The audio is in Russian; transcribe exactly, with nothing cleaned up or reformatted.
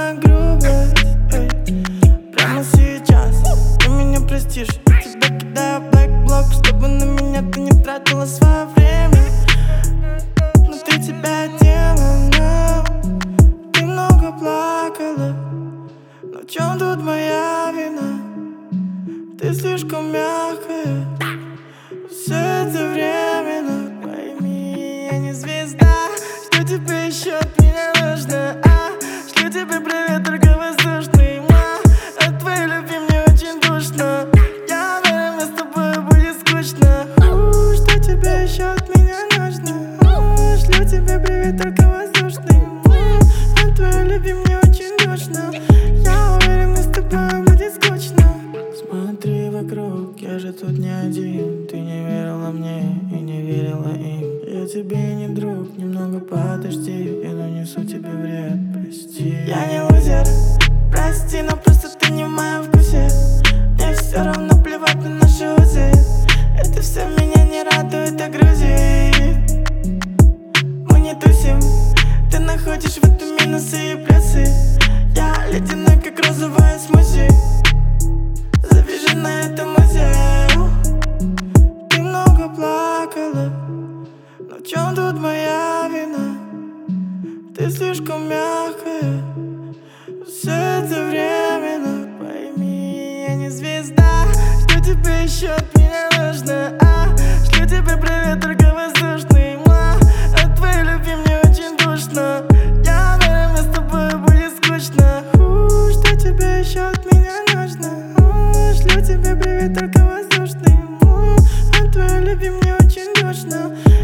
самая грубая, эй. Прямо сейчас ты меня простишь. Я тебя кидаю в блэк-блок, чтобы на меня ты не тратила свое время. Внутри тебя демона, ты много плакала. Но в чем тут моя вина? Ты слишком мягкая. Все это временно, пойми, я не звезда. Что тебе еще от меня нужно, а? Шлю тебе привет, только воздушный, ма. От твоей любви мне очень душно. Я уверен, мне с тобой будет скучно. У, что тебе еще от меня нужно? У, шлю тебе привет, только воздушный, ма. От твоей любви мне очень душно. Я уверен, мне с тобой будет скучно. Смотри вокруг, я же тут не один. Ты не верила мне и не верила им. Я тебе не друг, немного подожди. Я нанесу тебе вред, прости. Я не лузер, прости, но просто ты не в моем вкусе. Мне все равно плевать на наши узы. Это все меня не радует, а грузит. Мы не тусим, ты находишь в этом минусы и плюсы. Я ледяной, как розовая смузи. Завяжи на этом музею. Ты много плакала, но в чем тут моя вина? Ты слишком мягкая. Все это временно, пойми, я не звезда. Что тебе еще от меня нужно, а? Шлю тебе привет, только воздушный, ма. От твоей любви мне очень душно. Я уверен, мне с тобой будет скучно. У, что тебе еще от меня нужно? У, шлю тебе привет, только воздушный, ма. От твоей любви мне очень душно.